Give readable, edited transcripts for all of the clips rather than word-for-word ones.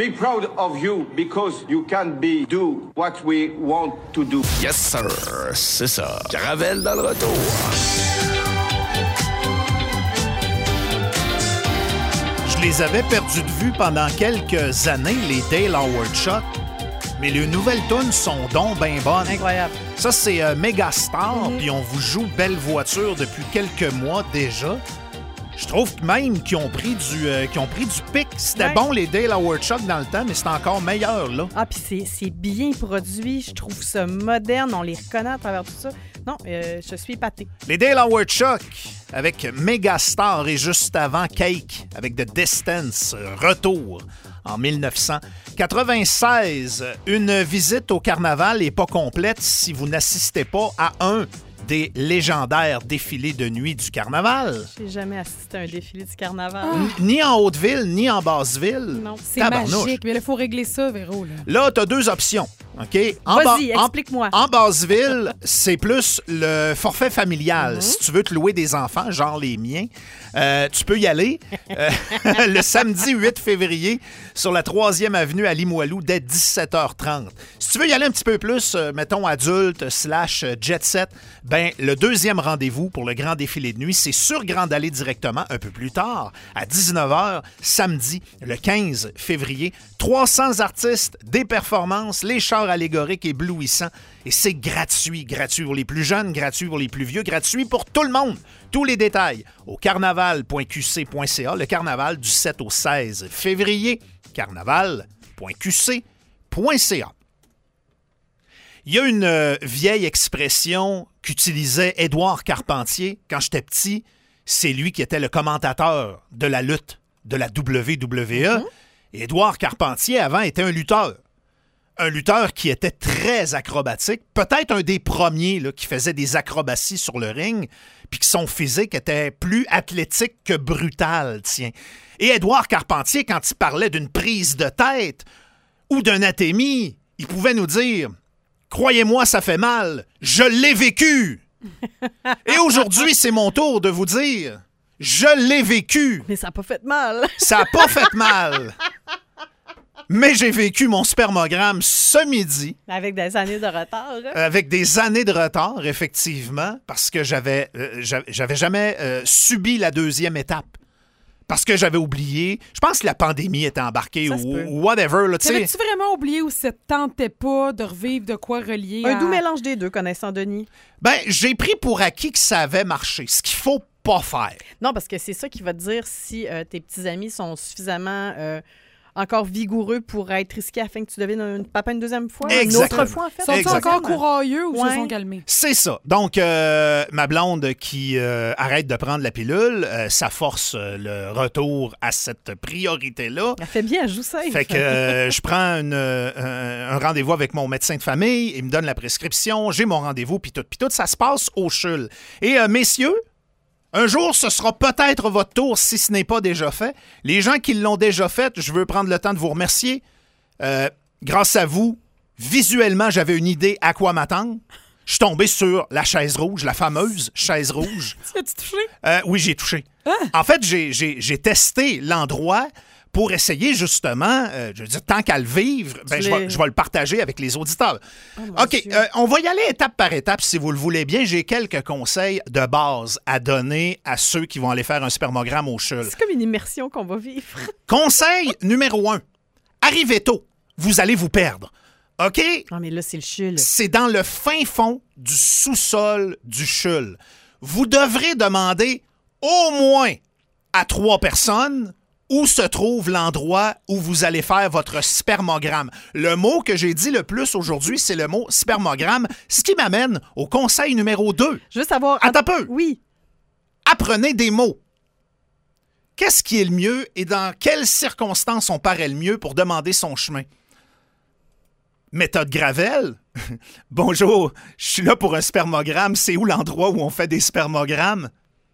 be proud of you because you can do what we want to do. Yes, sir. C'est ça. Caravelle dans le retour. Je les avais perdus de vue pendant quelques années, les Dale Howard Shock. Mais les nouvelles tunes sont donc bien bonnes. Incroyable. Ça, c'est Megastar, puis on vous joue Belle Voiture depuis quelques mois déjà. Je trouve même qu'ils ont pris du pic. C'était bon, les Dale Howard Shock, dans le temps, mais c'est encore meilleur, là. Ah, puis c'est bien produit. Je trouve ça moderne. On les reconnaît à travers tout ça. Non, je suis épatée. Les Dale Howard Shock avec Megastar et juste avant Cake avec The Distance, retour en 1996. Une visite au carnaval n'est pas complète si vous n'assistez pas à un des légendaires défilés de nuit du carnaval. J'ai jamais assisté à un défilé du carnaval. Ni en Haute-Ville, ni en Basse-Ville. Non, c'est magique. Mais là, il faut régler ça, Véro. Là, tu as deux options. OK? Vas-y, explique-moi. En Basse-Ville, c'est plus le forfait familial. Si tu veux te louer des enfants, genre les miens, tu peux y aller le samedi 8 février sur la 3e avenue à Limoilou dès 17h30. Si tu veux y aller un petit peu plus, mettons adulte / jet set, ben le deuxième rendez-vous pour le grand défilé de nuit, c'est sur Grande Allée directement un peu plus tard, à 19h, samedi, le 15 février. 300 artistes, des performances, les chars allégoriques éblouissants. Et c'est gratuit. Gratuit pour les plus jeunes, gratuit pour les plus vieux, gratuit pour tout le monde. Tous les détails au carnaval.qc.ca, le carnaval du 7 au 16 février. carnaval.qc.ca. Il y a une vieille expression qu'utilisait Édouard Carpentier quand j'étais petit. C'est lui qui était le commentateur de la lutte de la WWE. Édouard Carpentier, avant, était un lutteur. Un lutteur qui était très acrobatique. Peut-être un des premiers là, qui faisait des acrobaties sur le ring, puis que son physique était plus athlétique que brutal, tiens. Et Édouard Carpentier, quand il parlait d'une prise de tête ou d'un atémie, il pouvait nous dire... Croyez-moi, ça fait mal. Je l'ai vécu. Et aujourd'hui, c'est mon tour de vous dire, je l'ai vécu. Mais ça n'a pas fait mal. Ça n'a pas fait mal. Mais j'ai vécu mon spermogramme ce midi. Avec des années de retard. Hein? Avec des années de retard, effectivement, parce que j'avais jamais subi la deuxième étape. Parce que j'avais oublié. Je pense que la pandémie était embarquée ou whatever. Là, t'avais-tu vraiment oublié ou ça te tentait pas de revivre de quoi relier Un doux mélange des deux, connaissant Denis. Ben, j'ai pris pour acquis que ça avait marché. Ce qu'il faut pas faire. Non, parce que c'est ça qui va te dire si tes petits amis sont suffisamment... encore vigoureux pour être risqué afin que tu deviennes un papa une deuxième fois? Exactement. Une autre fois, en fait? Sont-ils encore courageux ou se sont calmés? C'est ça. Donc, ma blonde qui arrête de prendre la pilule, ça force le retour à cette priorité-là. Elle fait bien, elle joue safe. Fait que je prends un rendez-vous avec mon médecin de famille, il me donne la prescription, j'ai mon rendez-vous, puis tout, ça se passe au CHUL. Et messieurs, un jour, ce sera peut-être votre tour si ce n'est pas déjà fait. Les gens qui l'ont déjà fait, je veux prendre le temps de vous remercier. Grâce à vous, visuellement, j'avais une idée à quoi m'attendre. Je suis tombé sur la chaise rouge, la fameuse chaise rouge. As-tu touché? Oui, j'ai touché. En fait, j'ai testé l'endroit pour essayer justement, je veux dire, tant qu'à le vivre, ben, je vais le partager avec les auditeurs. OK, on va y aller étape par étape si vous le voulez bien. J'ai quelques conseils de base à donner à ceux qui vont aller faire un spermogramme au CHUL. C'est comme une immersion qu'on va vivre. Conseil numéro 1. Arrivez tôt. Vous allez vous perdre. OK? Non, mais là, c'est le CHUL. C'est dans le fin fond du sous-sol du CHUL. Vous devrez demander au moins à 3 personnes où se trouve l'endroit où vous allez faire votre spermogramme. Le mot que j'ai dit le plus aujourd'hui, c'est le mot spermogramme, ce qui m'amène au conseil numéro 2. Je veux savoir... Attends un peu. Oui. Apprenez des mots. Qu'est-ce qui est le mieux et dans quelles circonstances on paraît le mieux pour demander son chemin? Méthode Gravel? Bonjour, je suis là pour un spermogramme. C'est où l'endroit où on fait des spermogrammes?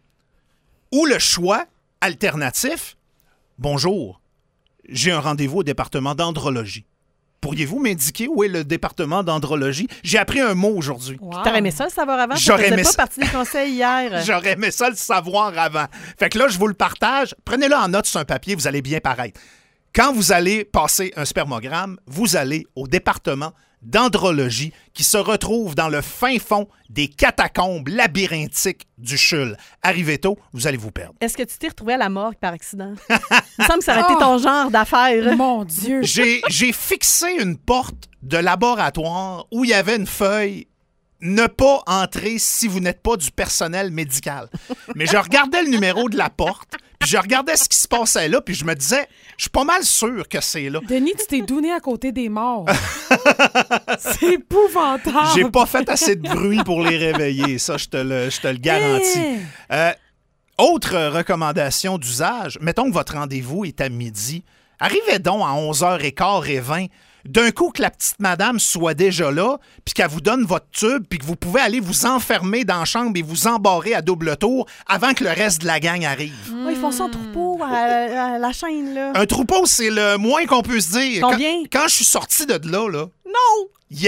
Ou le choix alternatif? Bonjour, j'ai un rendez-vous au département d'andrologie. Pourriez-vous m'indiquer où est le département d'andrologie? J'ai appris un mot aujourd'hui. Wow. T'aurais aimé ça le savoir avant? J'aurais aimé pas partie des conseils hier. J'aurais aimé ça le savoir avant. Fait que là, je vous le partage. Prenez-le en note sur un papier, vous allez bien paraître. Quand vous allez passer un spermogramme, vous allez au département d'andrologie qui se retrouve dans le fin fond des catacombes labyrinthiques du CHUL. Arrivez tôt, vous allez vous perdre. Est-ce que tu t'es retrouvé à la morgue par accident? Il me semble que ça aurait été ton genre d'affaire. Mon Dieu. J'ai fixé une porte de laboratoire où il y avait une feuille « Ne pas entrer si vous n'êtes pas du personnel médical ». Mais je regardais le numéro de la porte, puis je regardais ce qui se passait là, puis je me disais, je suis pas mal sûr que c'est là. Denis, tu t'es douné à côté des morts. C'est épouvantable. J'ai pas fait assez de bruit pour les réveiller, ça, je te le garantis. Autre recommandation d'usage, mettons que votre rendez-vous est à midi. Arrivez donc à 11h15 et 20. D'un coup que la petite madame soit déjà là, puis qu'elle vous donne votre tube, puis que vous pouvez aller vous enfermer dans la chambre et vous embarrer à double tour avant que le reste de la gang arrive. Ouais, ils font ça en troupeau à la chaîne, là. Un troupeau, c'est le moins qu'on peut se dire. Combien? Quand je suis sorti de là, Non! il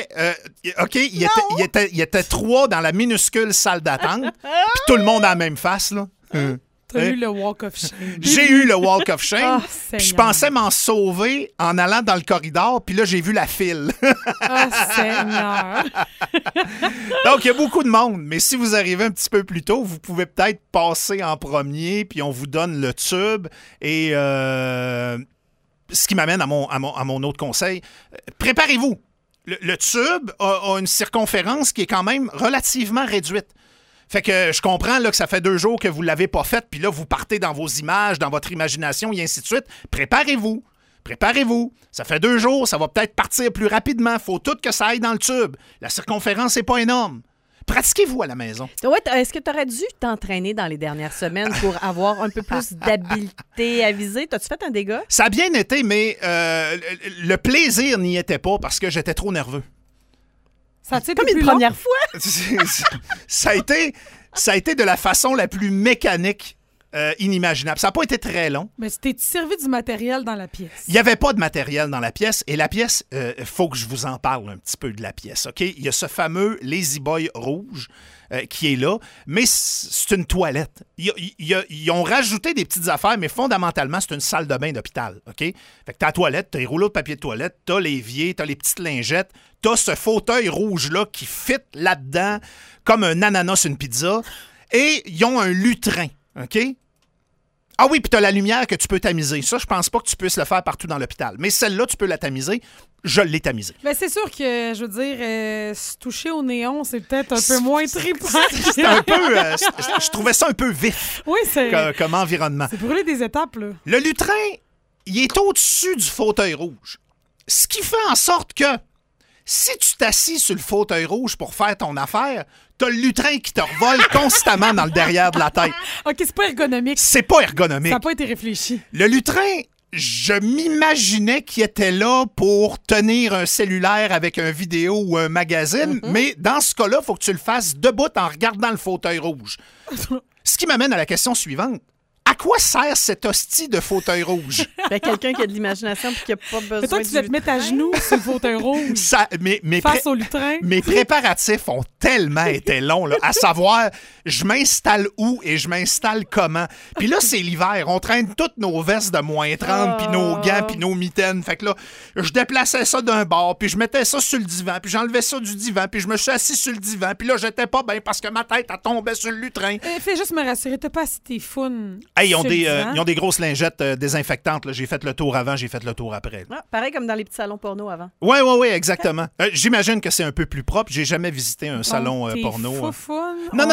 était 3 dans la minuscule salle d'attente, puis tout le monde a la même face, là. T'as eu le walk of shame. J'ai eu le walk of shame. Oh, Puis je pensais m'en sauver en allant dans le corridor, puis là, j'ai vu la file. Oh, Seigneur. Donc, il y a beaucoup de monde, mais si vous arrivez un petit peu plus tôt, vous pouvez peut-être passer en premier, puis on vous donne le tube. Et ce qui m'amène à mon autre conseil, préparez-vous. Le tube a une circonférence qui est quand même relativement réduite. Fait que je comprends là, que ça fait 2 jours que vous ne l'avez pas fait, puis là, vous partez dans vos images, dans votre imagination, et ainsi de suite. Préparez-vous. Ça fait 2 jours, ça va peut-être partir plus rapidement. Faut tout que ça aille dans le tube. La circonférence n'est pas énorme. Pratiquez-vous à la maison. Ouais, est-ce que tu aurais dû t'entraîner dans les dernières semaines pour avoir un peu plus d'habileté à viser? T'as-tu fait un dégât? Ça a bien été, mais le plaisir n'y était pas parce que j'étais trop nerveux. Ça a-tu été Comme une plus long? première fois? Ça a été de la façon la plus mécanique inimaginable. Ça n'a pas été très long. Mais tu t'es servi du matériel dans la pièce. Il n'y avait pas de matériel dans la pièce. Et la pièce, faut que je vous en parle un petit peu de la pièce. OK? Il y a ce fameux Lazy Boy rouge qui est là, mais c'est une toilette. Ils ont rajouté des petites affaires, mais fondamentalement, c'est une salle de bain d'hôpital. OK? Fait que t'as la toilette, t'as les rouleaux de papier de toilette, t'as l'évier, t'as les petites lingettes, t'as ce fauteuil rouge-là qui fit là-dedans comme un ananas sur une pizza, et ils ont un lutrin. OK? Ah oui, puis t'as la lumière que tu peux tamiser. Ça, je pense pas que tu puisses le faire partout dans l'hôpital. Mais celle-là, tu peux la tamiser. Je l'ai tamisée. Mais c'est sûr que, je veux dire, se toucher au néon, c'est peut-être un peu moins trippant. C'est un peu... je trouvais ça un peu vif Oui, c'est... comme environnement. C'est brûler des étapes, là. Le lutrin, il est au-dessus du fauteuil rouge. Ce qui fait en sorte que si tu t'assis sur le fauteuil rouge pour faire ton affaire, t'as le lutrin qui te revole constamment dans le derrière de la tête. OK, c'est pas ergonomique. C'est pas ergonomique. Ça n'a pas été réfléchi. Le lutrin, je m'imaginais qu'il était là pour tenir un cellulaire avec un vidéo ou un magazine, mais dans ce cas-là, il faut que tu le fasses debout en regardant le fauteuil rouge. Ce qui m'amène à la question suivante. À quoi sert cette hostie de fauteuil rouge? Ben, quelqu'un qui a de l'imagination et qui n'a pas besoin Mais toi, tu devais te mettre à genoux sur le fauteuil rouge. Face au lutrin. Mes préparatifs ont tellement été longs, là, à savoir, je m'installe où et je m'installe comment. Puis là, c'est l'hiver. On traîne toutes nos vestes de moins 30, puis nos gants, puis nos mitaines. Fait que là, je déplaçais ça d'un bord, puis je mettais ça sur le divan, puis j'enlevais ça du divan, puis je me suis assis sur le divan, puis là, j'étais pas bien parce que ma tête, elle tombait sur le lutrin. Fais juste me rassurer, t'as pas assis tes founes. Hey, ils ont des grosses lingettes désinfectantes. Là. J'ai fait le tour avant, j'ai fait le tour après. Ah, pareil comme dans les petits salons porno avant. Oui, exactement. J'imagine que c'est un peu plus propre. J'ai jamais visité un salon porno. Non,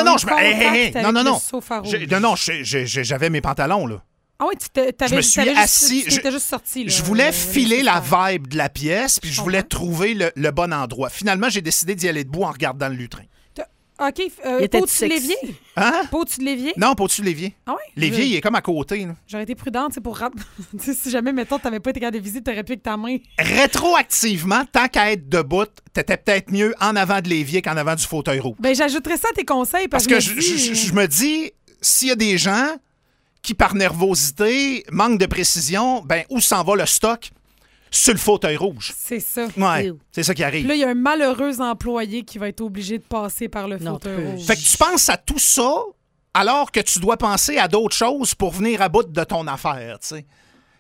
j'avais mes pantalons, là. Ah oui, je me suis assis. T'étais juste sorti. Là, je voulais filer la vibe de la pièce, puis je voulais trouver le bon endroit. Finalement, j'ai décidé d'y aller debout en regardant le lutrin. OK. Pas au-dessus de l'évier? Hein? Pas au-dessus de l'évier? Non, pas au-dessus de l'évier. Ah oui? L'évier, il est comme à côté. Là. J'aurais été prudente pour... si jamais, mettons, t'avais pas été capable de visiter, t'aurais pu avec ta main. Rétroactivement, tant qu'à être debout, t'étais peut-être mieux en avant de l'évier qu'en avant du fauteuil rouge. Ben, j'ajouterais ça à tes conseils. Parce que je me dis, s'il y a des gens qui, par nervosité, manquent de précision, ben où s'en va le stock? Sur le fauteuil rouge. C'est ça. Ouais, c'est ça qui arrive. Puis là, il y a un malheureux employé qui va être obligé de passer par le fauteuil rouge. Fait que tu penses à tout ça alors que tu dois penser à d'autres choses pour venir à bout de ton affaire, tu sais.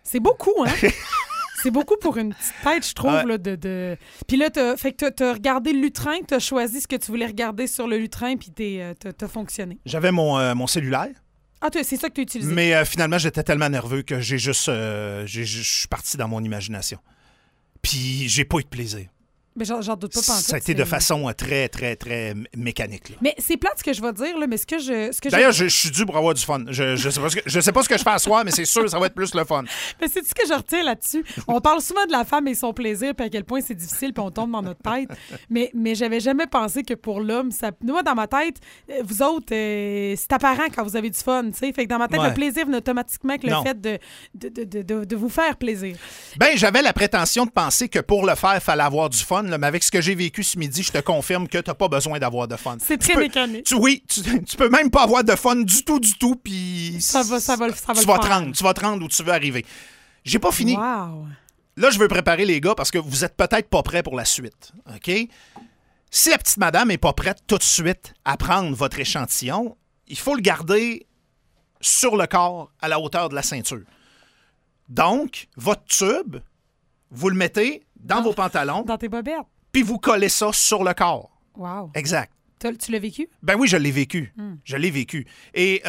C'est beaucoup, hein? C'est beaucoup pour une petite tête, je trouve. Ouais. Là, Puis là, t'as regardé le lutrin, t'as choisi ce que tu voulais regarder sur le lutrin, puis t'as fonctionné. J'avais mon cellulaire, Ah, c'est ça que t'as utilisé. mais finalement, j'étais tellement nerveux que je suis parti dans mon imagination. Puis j'ai pas eu de plaisir. Mais j'en doute pas pantoute. Ça a été de façon très, très, très mécanique. Là. Mais c'est plate ce que je vais dire, là, mais ce que D'ailleurs, je suis dû pour avoir du fun. Je sais pas ce que je fais à soir, mais c'est sûr que ça va être plus le fun. Mais c'est ce que je retiens là-dessus. On parle souvent de la femme et son plaisir, puis à quel point c'est difficile, puis on tombe dans notre tête. Mais j'avais jamais pensé que pour l'homme, ça. Moi, dans ma tête, vous autres, c'est apparent quand vous avez du fun, tu sais. Fait que dans ma tête, Ouais. le plaisir vient automatiquement avec le Non. fait de vous faire plaisir. Ben, j'avais la prétention de penser que pour le faire, il fallait avoir du fun, là, mais avec ce que j'ai vécu ce midi, je te confirme que t'as pas besoin d'avoir de fun. C'est Tu très peux- mécanique. Tu peux même pas avoir de fun du tout, puis Ça va tu le vas te faire. rendre, tu vas te rendre où tu veux arriver. J'ai pas fini. Wow. Là, je veux préparer les gars parce que vous êtes peut-être pas prêts pour la suite. OK? Si la petite madame est pas prête tout de suite à prendre votre échantillon, il faut le garder sur le corps à la hauteur de la ceinture. Donc, votre tube, vous le mettez dans vos pantalons, Dans tes bobettes. puis vous collez ça sur le corps. Wow. Exact. Tu l'as vécu? Ben oui, je l'ai vécu. Je l'ai vécu. Et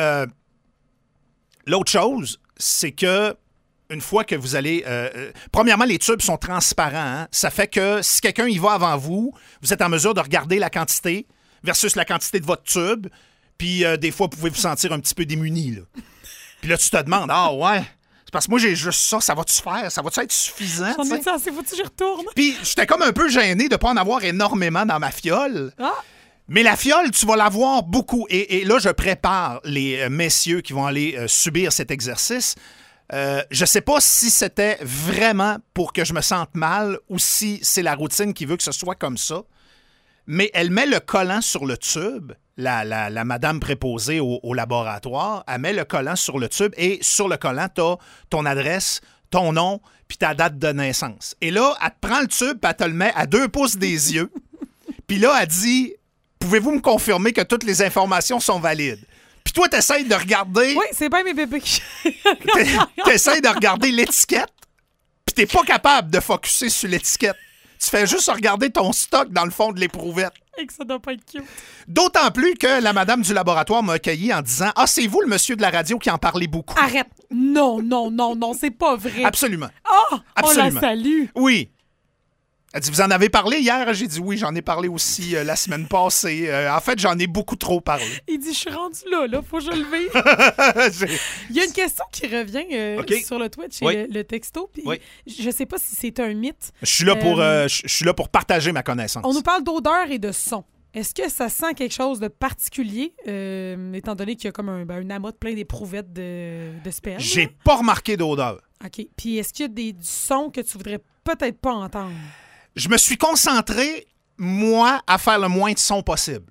l'autre chose, c'est que une fois que vous allez... premièrement, les tubes sont transparents. Hein? Ça fait que si quelqu'un y va avant vous, vous êtes en mesure de regarder la quantité versus la quantité de votre tube. Puis des fois, vous pouvez vous sentir un petit peu démuni. Là. Puis là, tu te demandes, ah ouais, c'est parce que moi, j'ai juste ça, ça va-tu faire? Ça va-tu être suffisant? J'en tu sais? ai dit assez, faut-tu que j'y retourne? Puis j'étais comme un peu gêné de ne pas en avoir énormément dans ma fiole. Ah! Mais la fiole, tu vas l'avoir beaucoup. Et là, je prépare les messieurs qui vont aller subir cet exercice. Je sais pas si c'était vraiment pour que je me sente mal ou si c'est la routine qui veut que ce soit comme ça. Mais elle met le collant sur le tube, la madame préposée au laboratoire, elle met le collant sur le tube et sur le collant, tu as ton adresse, ton nom puis ta date de naissance. Et là, elle te prend le tube puis elle te le met à 2 pouces des yeux. Puis là, elle dit... Pouvez-vous me confirmer que toutes les informations sont valides? Puis toi, t'essayes de regarder... Oui, c'est bien mes bébés qui... T'essayes de regarder l'étiquette, puis t'es pas capable de focusser sur l'étiquette. Tu fais juste regarder ton stock dans le fond de l'éprouvette. Et que ça doit pas être cute. D'autant plus que la madame du laboratoire m'a accueilli en disant « Ah, c'est vous le monsieur de la radio qui en parlait beaucoup. Arrête! Non, c'est pas vrai. » Absolument. Oh! Absolument. On la salue. Oui. Elle dit, vous en avez parlé hier? J'ai dit, oui, j'en ai parlé aussi la semaine passée. En fait, j'en ai beaucoup trop parlé. Il dit, je suis rendu là, faut que je le vive. Il y a une question qui revient OK. sur le Twitch et Oui. le texto. Puis Oui. je sais pas si c'est un mythe. Je suis là je suis là pour partager ma connaissance. On nous parle d'odeur et de son. Est-ce que ça sent quelque chose de particulier, étant donné qu'il y a comme un amas de plein d'éprouvettes de sperme? J'ai pas remarqué d'odeur. OK. Puis est-ce qu'il y a du son que tu voudrais peut-être pas entendre? Je me suis concentré, moi, à faire le moins de son possible.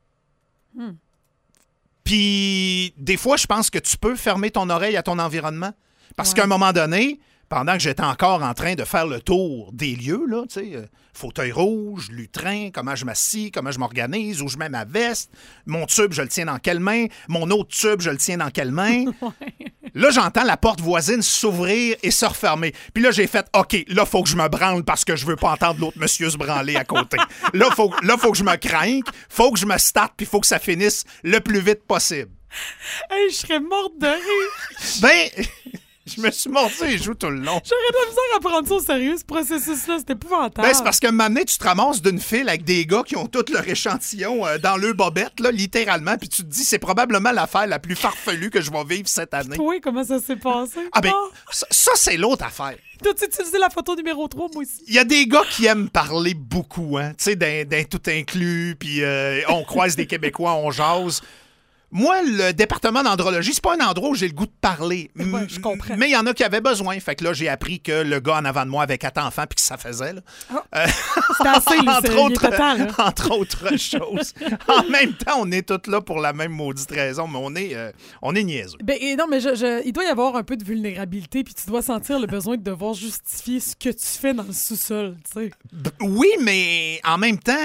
Puis, des fois, je pense que tu peux fermer ton oreille à ton environnement. Parce Ouais. qu'à un moment donné, pendant que j'étais encore en train de faire le tour des lieux, là, tu sais, fauteuil rouge, lutrin, comment je m'assis, comment je m'organise, où je mets ma veste, mon tube, je le tiens dans quelle main, mon autre tube, je le tiens dans quelle main. Là, j'entends la porte voisine s'ouvrir et se refermer. Puis là, j'ai fait, OK, là, faut que je me branle parce que je veux pas entendre l'autre monsieur se branler à côté. Là, faut que je me crainte, faut que je me starte, puis faut que ça finisse le plus vite possible. Hey, je serais morte de rire. Ben, je me suis mordu les joues tout le long. J'aurais de la misère à prendre ça au sérieux, ce processus-là. C'est épouvantable. Ben, c'est parce qu'à un moment donné, tu te ramasses d'une file avec des gars qui ont tout leur échantillon dans leur bobette, là, littéralement, puis tu te dis, c'est probablement l'affaire la plus farfelue que je vais vivre cette année. Toi, comment ça s'est passé? Ah ben, Ah, ça c'est l'autre affaire. t'as utilisé la photo numéro 3, moi aussi. Il y a des gars qui aiment parler beaucoup, hein, tu sais, d'un tout inclus, puis on croise des Québécois, on jase. Moi, le département d'andrologie, c'est pas un endroit où j'ai le goût de parler. Ouais, je comprends. Mais il y en a qui avaient besoin. Fait que là, j'ai appris que le gars en avant de moi avait 4 enfants puis que ça faisait. Là. C'était assez, là, entre, il autres, était temps, là. entre autres choses. En même temps, on est tous là pour la même maudite raison, mais on est niaiseux. Ben, et non, mais il doit y avoir un peu de vulnérabilité, puis tu dois sentir le besoin de devoir justifier ce que tu fais dans le sous-sol, tu sais. Oui, mais en même temps,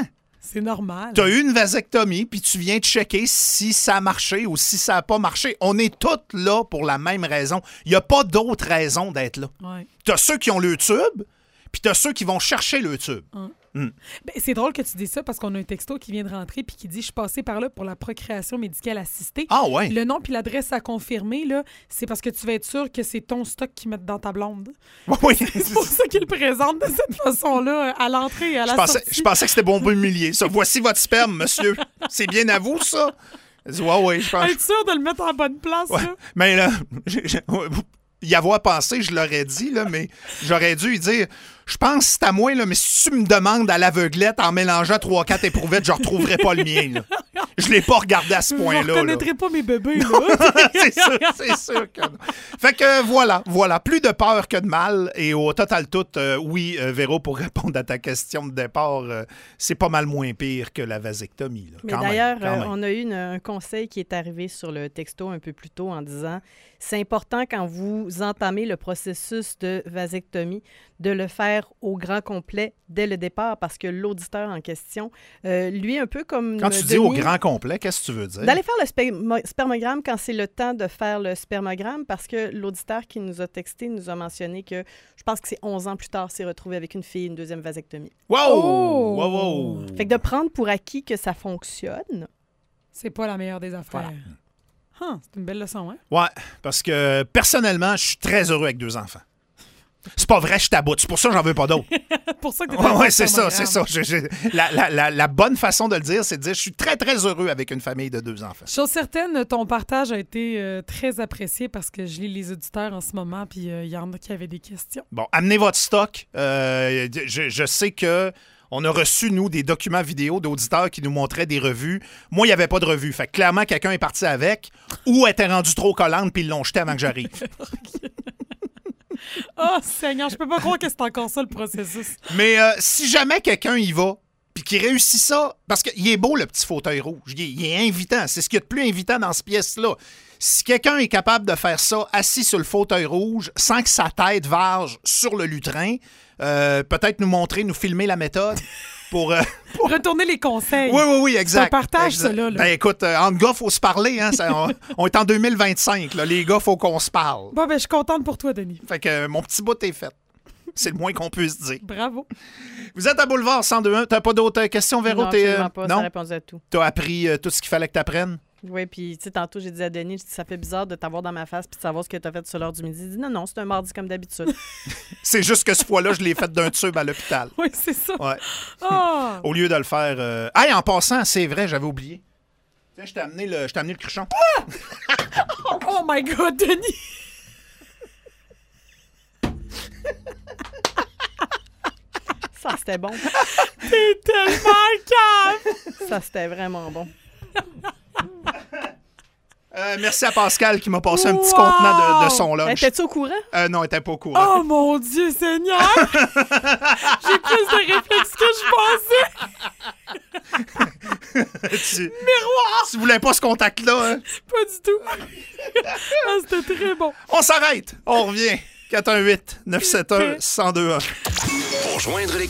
C'est normal. Tu as eu une vasectomie, puis tu viens de checker si ça a marché ou si ça n'a pas marché. On est tous là pour la même raison. Il n'y a pas d'autre raison d'être là. Ouais. Tu as ceux qui ont le tube, puis tu as ceux qui vont chercher le tube. Ben, c'est drôle que tu dis ça parce qu'on a un texto qui vient de rentrer puis qui dit « Je suis passé par là pour la procréation médicale assistée. » Ah ouais? Le nom puis l'adresse à confirmer, là, c'est parce que tu vas être sûr que c'est ton stock qu'ils mettent dans ta blonde. Oui. C'est pour ça qu'ils le présentent de cette façon-là à l'entrée et à la sortie. Je pensais que c'était bon humilié. Ça, voici votre sperme, monsieur. C'est bien à vous, ça? Elle dit, ouais, je pense. Être sûr de le mettre en bonne place, Ouais. là. Mais là, y avoir pensé, je l'aurais dit, là, mais j'aurais dû lui dire, je pense que c'est à moi, là, mais si tu me demandes à l'aveuglette en mélangeant 3-4 éprouvettes, je ne retrouverai pas le mien. Là. Je l'ai pas regardé à ce point-là. Je là. reconnaîtrai pas mes bébés, là. c'est sûr que non. Fait que voilà. Plus de peur que de mal. Et au total tout, oui, Véro, pour répondre à ta question de départ, c'est pas mal moins pire que la vasectomie. Là. Mais d'ailleurs, on a eu un conseil qui est arrivé sur le texto un peu plus tôt en disant c'est important quand vous entamez le processus de vasectomie de le faire au grand complet dès le départ parce que l'auditeur en question, lui, un peu comme Quand tu dis au grand complet, qu'est-ce que tu veux dire? D'aller faire le spermogramme quand c'est le temps de faire le spermogramme parce que l'auditeur qui nous a texté nous a mentionné que je pense que c'est 11 ans plus tard s'est retrouvé avec une fille, une deuxième vasectomie. Wow! Oh! Wow! Fait que de prendre pour acquis que ça fonctionne. C'est pas la meilleure des affaires. Voilà. C'est une belle leçon, hein? Ouais, parce que personnellement, je suis très heureux avec 2 enfants. C'est pas vrai, je t'aboute. C'est pour ça que j'en veux pas d'autres. Pour ça que Ouais, c'est ça. La bonne façon de le dire, c'est de dire je suis très, très heureux avec une famille de 2 enfants. Chose certaine, ton partage a été très apprécié parce que je lis les auditeurs en ce moment, puis il y en a qui avaient des questions. Bon, amenez votre stock. Je sais que on a reçu, nous, des documents vidéo d'auditeurs qui nous montraient des revues. Moi, il n'y avait pas de revue. Fait que clairement, quelqu'un est parti avec ou était rendu trop collante puis ils l'ont jeté avant que j'arrive. Oh, Seigneur, je peux pas croire que c'est encore ça, le processus. Mais si jamais quelqu'un y va puis qu'il réussit ça, parce qu'il est beau, le petit fauteuil rouge. Il est invitant. C'est ce qu'il y a de plus invitant dans cette pièce-là. Si quelqu'un est capable de faire ça assis sur le fauteuil rouge sans que sa tête varge sur le lutrin, peut-être nous montrer, nous filmer la méthode pour retourner les conseils. Oui, exact. C'est un partage, ça, là. Ben écoute, entre gars, il faut se parler. Hein, on est en 2025. Là, les gars, il faut qu'on se parle. Bon, ben, je suis contente pour toi, Denis. Fait que mon petit bout est fait. C'est le moins qu'on puisse dire. Bravo. Vous êtes à Boulevard 102.1. T'as pas d'autres questions, Véro? Non, absolument pas. Ça a répondu à tout. T'as appris tout ce qu'il fallait que t'apprennes? Oui, puis tu sais, tantôt, j'ai dit à Denis, ça fait bizarre de t'avoir dans ma face puis de savoir ce que t'as fait sur l'heure du midi. Il dit non, c'est un mardi comme d'habitude. C'est juste que ce fois-là, je l'ai fait d'un tube à l'hôpital. Oui, c'est ça. Ouais. Oh! Au lieu de le faire... Hey, en passant, c'est vrai, j'avais oublié. Tiens, je t'ai amené le cruchon. Oh my God, Denis! Ça, c'était bon. T'es tellement calme! Ça, c'était vraiment bon. Merci à Pascal qui m'a passé un petit contenant de son lunch. Étais-tu au courant? Non, elle était pas au courant. Oh mon Dieu Seigneur! J'ai plus de réflexes que je pensais! Miroir! Tu voulais pas ce contact-là, hein? Pas du tout! Ah, c'était très bon! On s'arrête! On revient! 418-971-1021. Pour joindre l'équipe